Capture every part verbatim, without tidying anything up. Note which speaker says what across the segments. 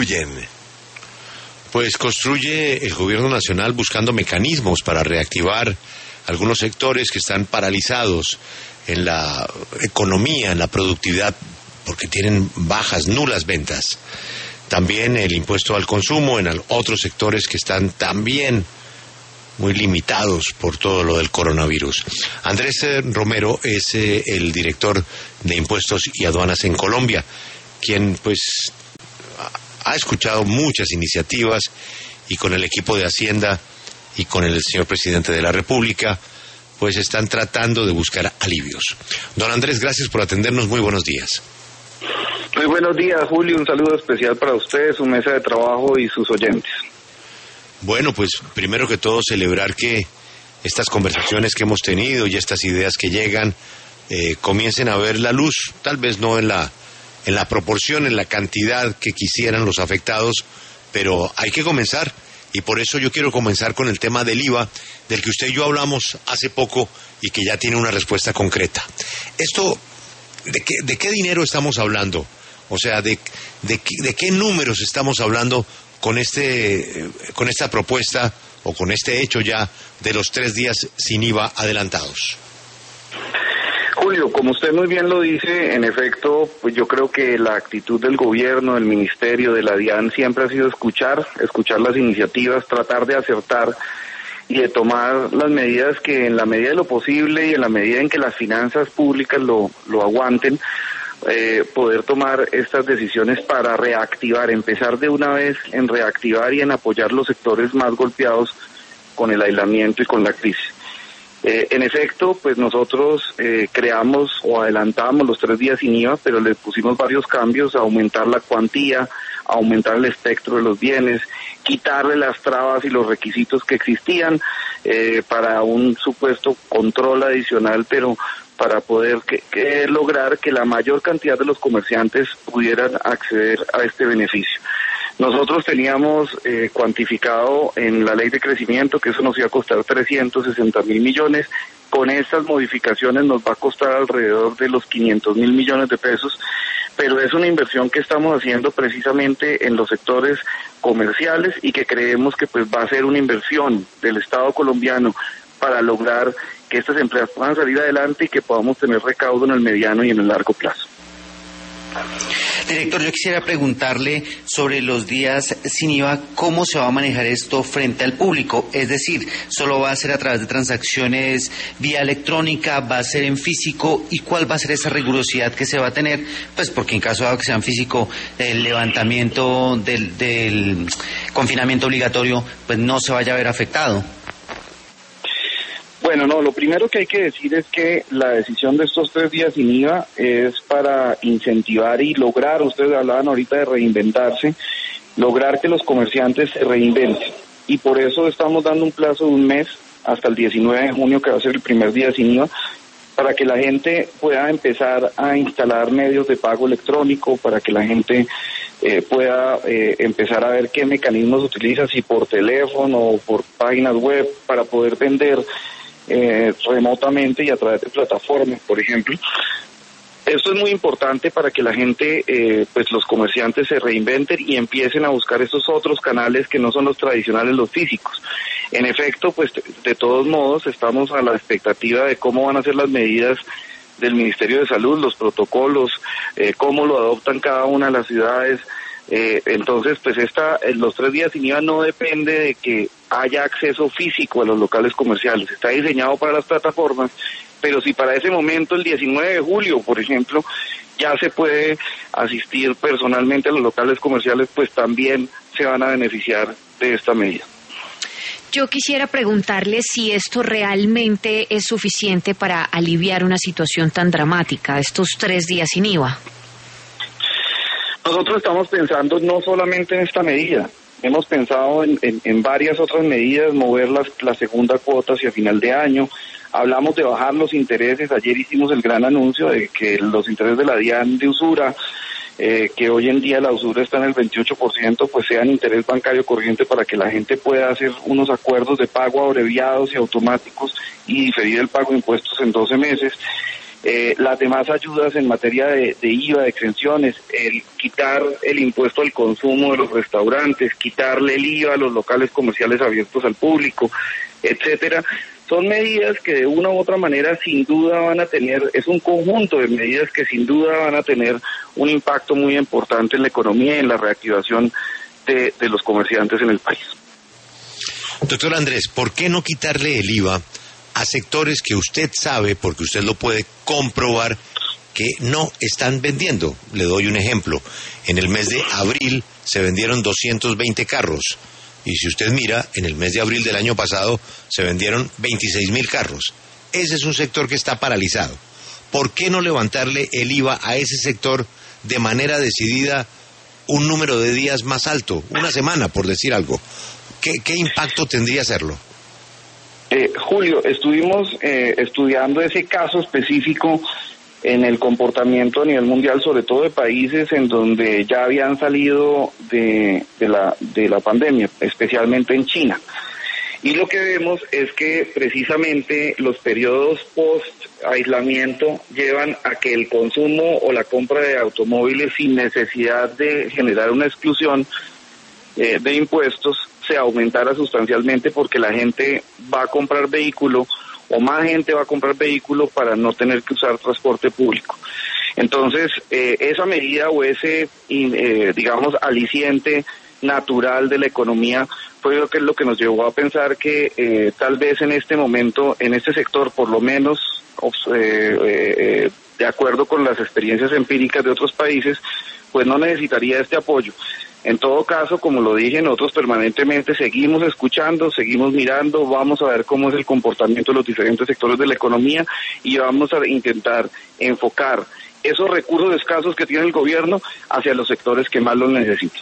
Speaker 1: construyen?
Speaker 2: Pues construye el gobierno nacional buscando mecanismos para reactivar algunos sectores que están paralizados en la economía, en la productividad, porque tienen bajas, nulas ventas. También el impuesto al consumo en otros sectores que están también muy limitados por todo lo del coronavirus. Andrés Romero es eh, el director de Impuestos y Aduanas en Colombia, quien pues ha escuchado muchas iniciativas y con el equipo de Hacienda y con el señor presidente de la República pues están tratando de buscar alivios. Don Andrés, gracias por atendernos, muy buenos días.
Speaker 3: Muy buenos días, Julio, un saludo especial para ustedes, su mesa de trabajo y sus oyentes.
Speaker 2: Bueno, pues primero que todo celebrar que estas conversaciones que hemos tenido y estas ideas que llegan eh, comiencen a ver la luz, tal vez no en la en la proporción, en la cantidad que quisieran los afectados, pero hay que comenzar, y por eso yo quiero comenzar con el tema del I V A, del que usted y yo hablamos hace poco y que ya tiene una respuesta concreta. Esto, ¿de qué, de qué dinero estamos hablando? O sea, ¿de, de, de qué números estamos hablando con este, con esta propuesta o con este hecho ya de los tres días sin I V A adelantados?
Speaker 3: Julio, como usted muy bien lo dice, en efecto, pues yo creo que la actitud del gobierno, del ministerio, de la DIAN siempre ha sido escuchar, escuchar las iniciativas, tratar de acertar y de tomar las medidas que en la medida de lo posible y en la medida en que las finanzas públicas lo, lo aguanten, eh, poder tomar estas decisiones para reactivar, empezar de una vez en reactivar y en apoyar los sectores más golpeados con el aislamiento y con la crisis. Eh, en efecto, pues nosotros eh, creamos o adelantamos los tres días sin I V A, pero le pusimos varios cambios, aumentar la cuantía, aumentar el espectro de los bienes, quitarle las trabas y los requisitos que existían eh, para un supuesto control adicional, pero para poder que, que lograr que la mayor cantidad de los comerciantes pudieran acceder a este beneficio. Nosotros teníamos eh, cuantificado en la ley de crecimiento que eso nos iba a costar trescientos sesenta mil millones. Con estas modificaciones nos va a costar alrededor de los quinientos mil millones de pesos, pero es una inversión que estamos haciendo precisamente en los sectores comerciales y que creemos que pues va a ser una inversión del Estado colombiano para lograr que estas empresas puedan salir adelante y que podamos tener recaudo en el mediano y en el largo plazo.
Speaker 4: Director, yo quisiera preguntarle sobre los días sin I V A, ¿cómo se va a manejar esto frente al público? Es decir, ¿solo va a ser a través de transacciones vía electrónica, va a ser en físico? ¿Y cuál va a ser esa rigurosidad que se va a tener? Pues porque en caso de que sea en físico, el levantamiento del, del confinamiento obligatorio, pues no se vaya a ver afectado.
Speaker 3: Bueno, no, lo primero que hay que decir es que la decisión de estos tres días sin I V A es para incentivar y lograr, ustedes hablaban ahorita de reinventarse, lograr que los comerciantes se reinventen. Y por eso estamos dando un plazo de un mes hasta el diecinueve de junio, que va a ser el primer día sin I V A, para que la gente pueda empezar a instalar medios de pago electrónico, para que la gente eh, pueda eh, empezar a ver qué mecanismos utiliza, si por teléfono o por páginas web, para poder vender Eh, remotamente y a través de plataformas, por ejemplo. Esto es muy importante para que la gente, eh, pues los comerciantes se reinventen y empiecen a buscar esos otros canales que no son los tradicionales, los físicos. En efecto, pues de, de todos modos estamos a la expectativa de cómo van a ser las medidas del Ministerio de Salud, los protocolos, eh, cómo lo adoptan cada una de las ciudades. Eh, entonces, pues esta, los tres días sin I V A no depende de que haya acceso físico a los locales comerciales, está diseñado para las plataformas, pero si para ese momento, el diecinueve de julio, por ejemplo, ya se puede asistir personalmente a los locales comerciales, pues también se van a beneficiar de esta medida.
Speaker 5: Yo quisiera preguntarle si esto realmente es suficiente para aliviar una situación tan dramática, estos tres días sin I V A.
Speaker 3: Nosotros estamos pensando no solamente en esta medida, hemos pensado en, en, en varias otras medidas, mover las, la segunda cuota hacia final de año, hablamos de bajar los intereses, ayer hicimos el gran anuncio de que los intereses de la DIAN de usura, eh, que hoy en día la usura está en el veintiocho por ciento, pues sean interés bancario corriente para que la gente pueda hacer unos acuerdos de pago abreviados y automáticos y diferir el pago de impuestos en doce meses. eh, las demás ayudas en materia de, de I V A, de exenciones, el quitar el impuesto al consumo de los restaurantes, quitarle el I V A a los locales comerciales abiertos al público, etcétera. Son medidas que de una u otra manera sin duda van a tener, es un conjunto de medidas que sin duda van a tener un impacto muy importante en la economía y en la reactivación de, de los comerciantes en el país.
Speaker 2: Doctor Andrés, ¿por qué no quitarle el I V A a sectores que usted sabe, porque usted lo puede comprobar, que no están vendiendo? Le doy un ejemplo. En el mes de abril se vendieron doscientos veinte carros. Y si usted mira, en el mes de abril del año pasado se vendieron veintiséis mil carros. Ese es un sector que está paralizado. ¿Por qué no levantarle el I V A a ese sector de manera decidida un número de días más alto? Una semana, por decir algo. ¿Qué, qué impacto tendría hacerlo?
Speaker 3: Eh, Julio, estuvimos eh, estudiando ese caso específico en el comportamiento a nivel mundial, sobre todo de países en donde ya habían salido de, de, la, de la pandemia, especialmente en China. Y lo que vemos es que precisamente los periodos post-aislamiento llevan a que el consumo o la compra de automóviles sin necesidad de generar una exclusión eh, de impuestos se aumentara sustancialmente, porque la gente va a comprar vehículo o más gente va a comprar vehículo para no tener que usar transporte público. Entonces, eh, esa medida o ese, eh, digamos, aliciente natural de la economía fue lo que es lo que nos llevó a pensar que eh, tal vez en este momento, en este sector, por lo menos, eh, eh, de acuerdo con las experiencias empíricas de otros países, pues no necesitaría este apoyo. En todo caso, como lo dije, nosotros permanentemente seguimos escuchando, seguimos mirando, vamos a ver cómo es el comportamiento de los diferentes sectores de la economía y vamos a intentar enfocar esos recursos escasos que tiene el gobierno hacia los sectores que más los necesitan.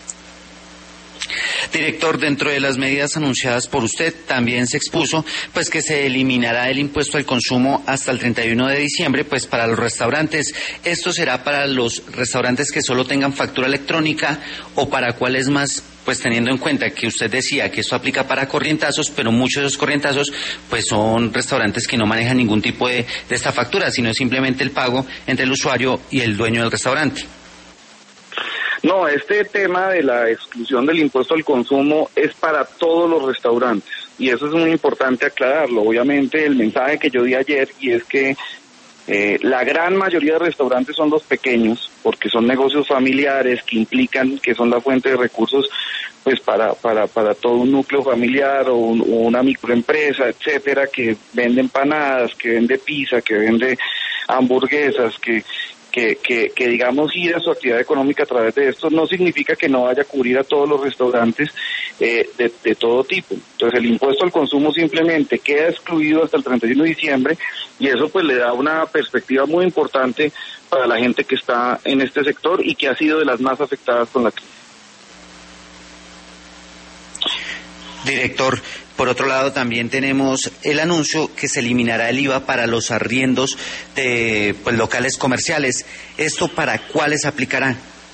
Speaker 4: Director, dentro de las medidas anunciadas por usted también se expuso pues que se eliminará el impuesto al consumo hasta el treinta y uno de diciembre pues para los restaurantes. ¿Esto será para los restaurantes que solo tengan factura electrónica o para cuáles más? Pues teniendo en cuenta que usted decía que esto aplica para corrientazos, pero muchos de esos corrientazos pues son restaurantes que no manejan ningún tipo de, de esta factura, sino simplemente el pago entre el usuario y el dueño del restaurante.
Speaker 3: No, este tema de la exclusión del impuesto al consumo es para todos los restaurantes y eso es muy importante aclararlo. Obviamente el mensaje que yo di ayer y es que eh, la gran mayoría de restaurantes son los pequeños porque son negocios familiares que implican que son la fuente de recursos pues para para para todo un núcleo familiar o, un, o una microempresa, etcétera, que vende empanadas, que vende pizza, que vende hamburguesas, que Que, que, que digamos ir a su actividad económica a través de esto no significa que no vaya a cubrir a todos los restaurantes eh, de, de todo tipo. Entonces el impuesto al consumo simplemente queda excluido hasta el treinta y uno de diciembre y eso pues le da una perspectiva muy importante para la gente que está en este sector y que ha sido de las más afectadas con la crisis.
Speaker 4: Director, por otro lado también tenemos el anuncio que se eliminará el I V A para los arriendos de pues, locales comerciales. ¿Esto para cuáles aplicará?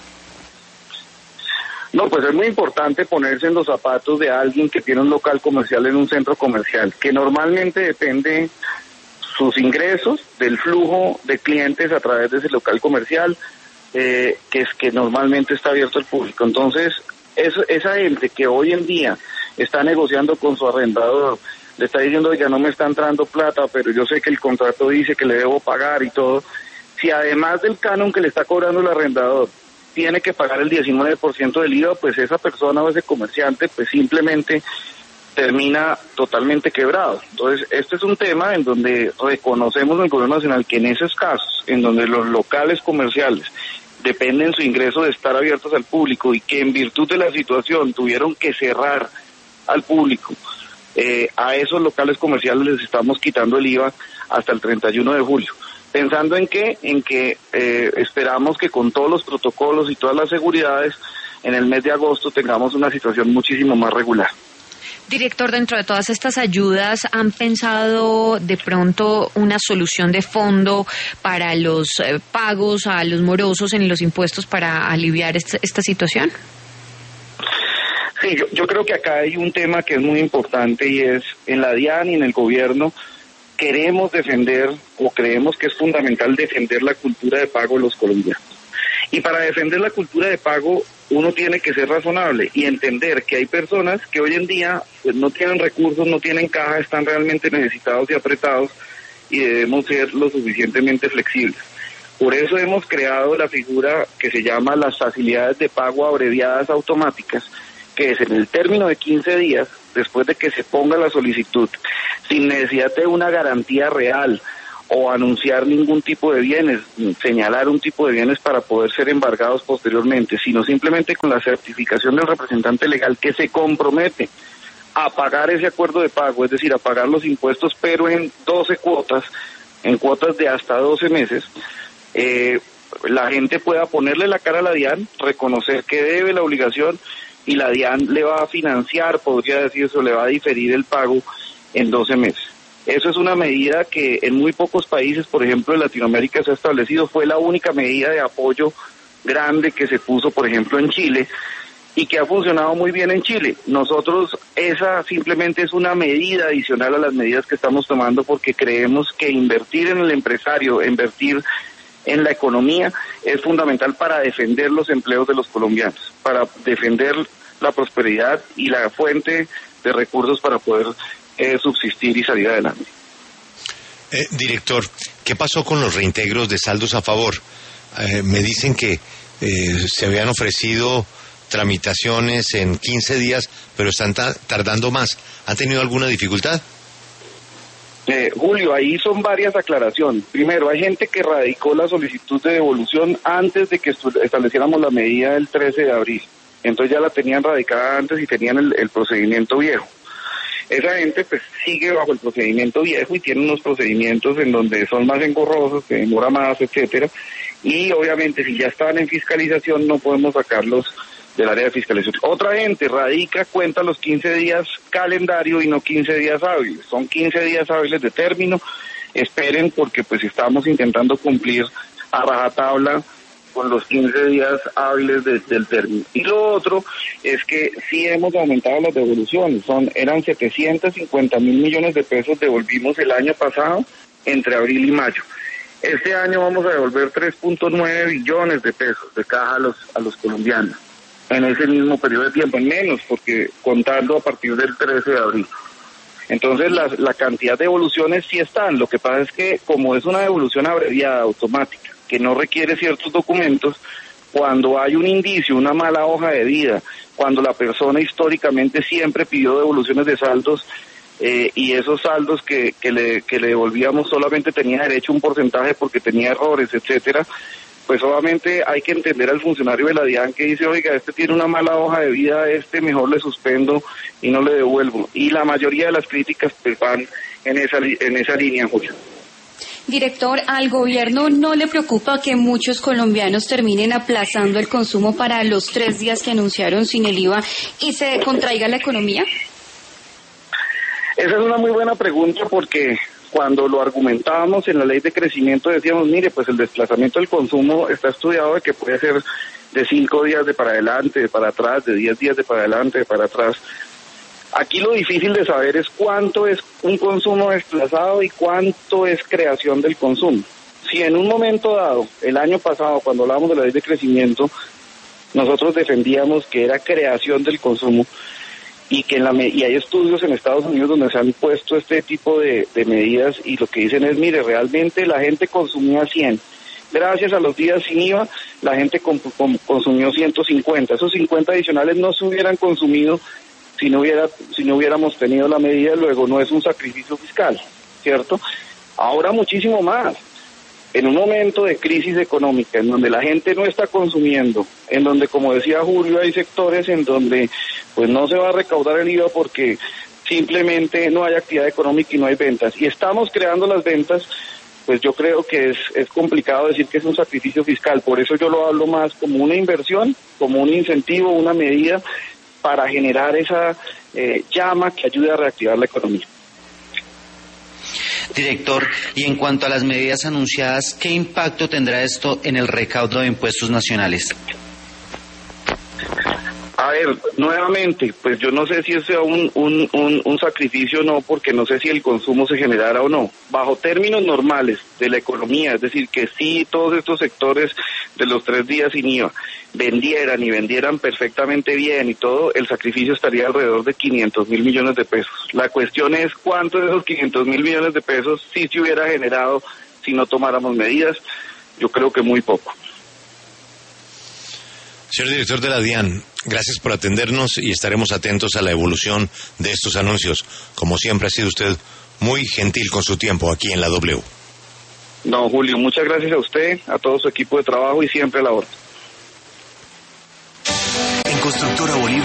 Speaker 3: No, pues es muy importante ponerse en los zapatos de alguien que tiene un local comercial en un centro comercial, que normalmente depende sus ingresos del flujo de clientes a través de ese local comercial, eh, que es que normalmente está abierto al público. Entonces, es, esa gente que hoy en día está negociando con su arrendador, le está diciendo que ya no me está entrando plata, pero yo sé que el contrato dice que le debo pagar y todo, si además del canon que le está cobrando el arrendador, tiene que pagar el diecinueve por ciento del I V A, pues esa persona o ese comerciante pues simplemente termina totalmente quebrado. Entonces, este es un tema en donde reconocemos en el Gobierno Nacional que en esos casos, en donde los locales comerciales dependen su ingreso de estar abiertos al público y que en virtud de la situación tuvieron que cerrar al público, eh, a esos locales comerciales les estamos quitando el I V A hasta el treinta y uno de julio. Pensando en qué, en que eh, esperamos que con todos los protocolos y todas las seguridades, en el mes de agosto tengamos una situación muchísimo más regular.
Speaker 5: Director, dentro de todas estas ayudas, ¿han pensado de pronto una solución de fondo para los eh, pagos a los morosos en los impuestos para aliviar esta, esta situación?
Speaker 3: Sí, yo, yo creo que acá hay un tema que es muy importante y es en la DIAN y en el gobierno queremos defender o creemos que es fundamental defender la cultura de pago de los colombianos. Y para defender la cultura de pago uno tiene que ser razonable y entender que hay personas que hoy en día pues, no tienen recursos, no tienen caja, están realmente necesitados y apretados y debemos ser lo suficientemente flexibles. Por eso hemos creado la figura que se llama las facilidades de pago abreviadas automáticas, que es en el término de quince días, después de que se ponga la solicitud, sin necesidad de una garantía real o anunciar ningún tipo de bienes, señalar un tipo de bienes para poder ser embargados posteriormente, sino simplemente con la certificación del representante legal que se compromete a pagar ese acuerdo de pago, es decir, a pagar los impuestos, pero en doce cuotas, en cuotas de hasta doce meses, eh, la gente pueda ponerle la cara a la DIAN, reconocer que debe la obligación y la DIAN le va a financiar, podría decir eso, le va a diferir el pago en doce meses. Eso es una medida que en muy pocos países, por ejemplo en Latinoamérica, se ha establecido. Fue la única medida de apoyo grande que se puso, por ejemplo, en Chile, y que ha funcionado muy bien en Chile. Nosotros, esa simplemente es una medida adicional a las medidas que estamos tomando, porque creemos que invertir en el empresario, invertir en la economía, es fundamental para defender los empleos de los colombianos, para defender la prosperidad y la fuente de recursos para poder Eh, subsistir y salir adelante.
Speaker 2: Eh, director, ¿qué pasó con los reintegros de saldos a favor? Eh, me dicen que eh, se habían ofrecido tramitaciones en quince días, pero están ta- tardando más. ¿Han tenido alguna dificultad?
Speaker 3: Eh, Julio, ahí son varias aclaraciones. Primero, hay gente que radicó la solicitud de devolución antes de que estu- estableciéramos la medida del trece de abril. Entonces ya la tenían radicada antes y tenían el, el procedimiento viejo. Esa gente pues sigue bajo el procedimiento viejo y tiene unos procedimientos en donde son más engorrosos, que demora más, etcétera, y obviamente si ya están en fiscalización no podemos sacarlos del área de fiscalización. Otra gente radica, cuenta los quince días calendario y no quince días hábiles, son quince días hábiles de término. Esperen, porque pues estamos intentando cumplir a rajatabla con los quince días hábiles desde el término. Y lo otro es que sí hemos aumentado las devoluciones, son eran setecientos cincuenta mil millones de pesos, devolvimos el año pasado entre abril y mayo. Este año vamos a devolver tres punto nueve billones de pesos de caja a los, a los colombianos, en ese mismo periodo de tiempo, en menos, porque contando a partir del trece de abril. Entonces la, la cantidad de devoluciones sí están, lo que pasa es que como es una devolución abreviada, automática, que no requiere ciertos documentos, cuando hay un indicio, una mala hoja de vida, cuando la persona históricamente siempre pidió devoluciones de saldos eh, y esos saldos que, que, le, que le devolvíamos solamente tenía derecho a un porcentaje porque tenía errores, etcétera, pues obviamente hay que entender al funcionario de la DIAN que dice, oiga, este tiene una mala hoja de vida, este mejor le suspendo y no le devuelvo. Y la mayoría de las críticas pues van en esa, en esa línea, Julio.
Speaker 1: Director, ¿al gobierno no le preocupa que muchos colombianos terminen aplazando el consumo para los tres días que anunciaron sin el I V A y se contraiga la economía?
Speaker 3: Esa es una muy buena pregunta, porque cuando lo argumentábamos en la ley de crecimiento decíamos, mire, pues el desplazamiento del consumo está estudiado de que puede ser de cinco días de para adelante, de para atrás, de diez días de para adelante, de para atrás. Aquí lo difícil de saber es cuánto es un consumo desplazado y cuánto es creación del consumo. Si en un momento dado, el año pasado, cuando hablábamos de la ley de crecimiento, nosotros defendíamos que era creación del consumo y que en la y hay estudios en Estados Unidos donde se han puesto este tipo de, de medidas y lo que dicen es, mire, realmente la gente consumía cien. Gracias a los días sin I V A, la gente com, com, consumió ciento cincuenta. Esos cincuenta adicionales no se hubieran consumido si no hubiera si no hubiéramos tenido la medida. Luego no es un sacrificio fiscal, ¿cierto? Ahora muchísimo más. En un momento de crisis económica, en donde la gente no está consumiendo, en donde, como decía Julio, hay sectores en donde pues no se va a recaudar el I V A porque simplemente no hay actividad económica y no hay ventas, y estamos creando las ventas, pues yo creo que es, es complicado decir que es un sacrificio fiscal. Por eso yo lo hablo más como una inversión, como un incentivo, una medida para generar esa eh, llama que ayude a reactivar la economía.
Speaker 4: Director, y en cuanto a las medidas anunciadas, ¿qué impacto tendrá esto en el recaudo de impuestos nacionales?
Speaker 3: A ver, nuevamente, pues yo no sé si ese sea un, un, un, un sacrificio o no, porque no sé si el consumo se generara o no. Bajo términos normales de la economía, es decir, que si todos estos sectores de los tres días sin I V A vendieran y vendieran perfectamente bien y todo, el sacrificio estaría alrededor de quinientos mil millones de pesos. La cuestión es cuánto de esos quinientos mil millones de pesos sí se hubiera generado si no tomáramos medidas. Yo creo que muy poco.
Speaker 2: Señor director de la DIAN, gracias por atendernos y estaremos atentos a la evolución de estos anuncios. Como siempre ha sido usted muy gentil con su tiempo aquí en la W.
Speaker 3: No, Julio, muchas gracias a usted, a todo su equipo de trabajo y siempre a la orden.
Speaker 6: En Constructora Bolívar